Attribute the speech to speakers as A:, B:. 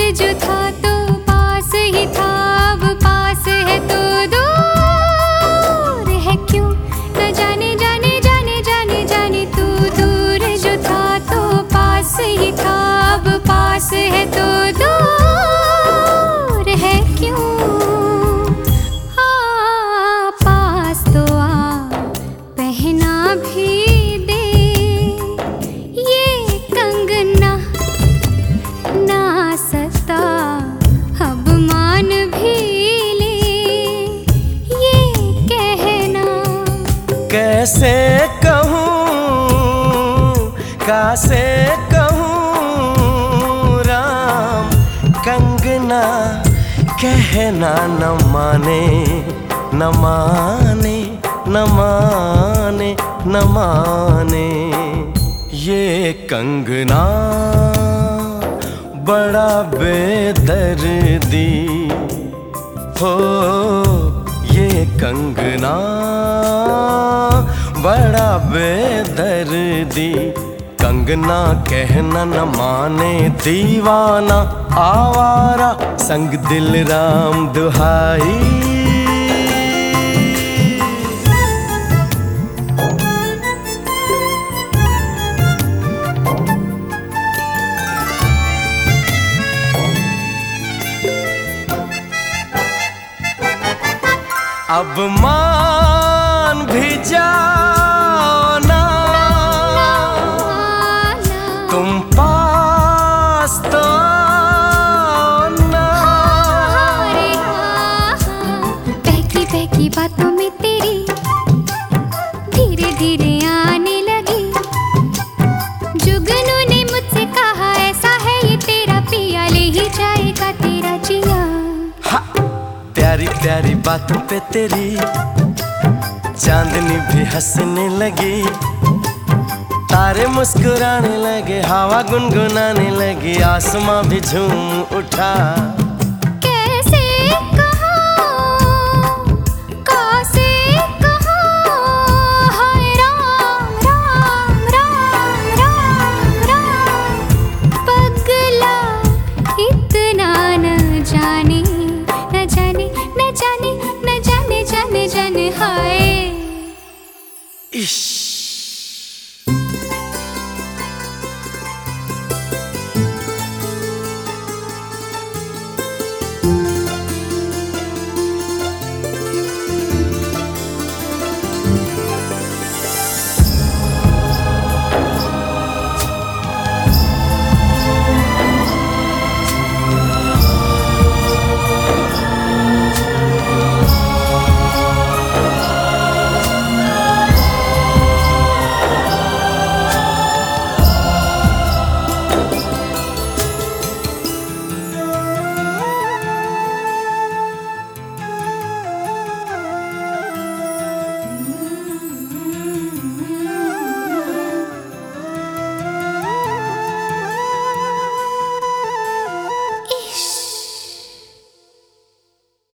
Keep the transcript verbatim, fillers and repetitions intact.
A: जो था तो पास ही था, अब पास है तो दूर है क्यों, न जाने जाने जाने जाने जाने तू दूर जो था तो पास ही था, अब पास है तो दूर है क्यों। आ पास तो आ पहना भी दे ये कंगना, ना सता अब मान भी ले ये कहना।
B: कैसे कहूँ कासे कहूँ राम, कंगना कहना न माने न माने न माने न माने। ये कंगना बड़ा बेदर्दी हो, ये कंगना बड़ा बेदर्दी। कंगना कहना न माने दीवाना आवारा, संग दिल राम दुहाई। अब मान भी जाओ ना, तुम पास तो ना।
A: बहकी बहकी बातों में तेरी धीरे धीरे आने लगी। जुगनू ने मुझसे कहा ऐसा है ये तेरा पिया, ले ही जाएगा तेरा जिया।
B: प्यारी प्यारी बातों पे तेरी चांदनी भी हंसने लगी, तारे मुस्कुराने लगे, हवा गुनगुनाने लगी, आसमां भी झूम उठा।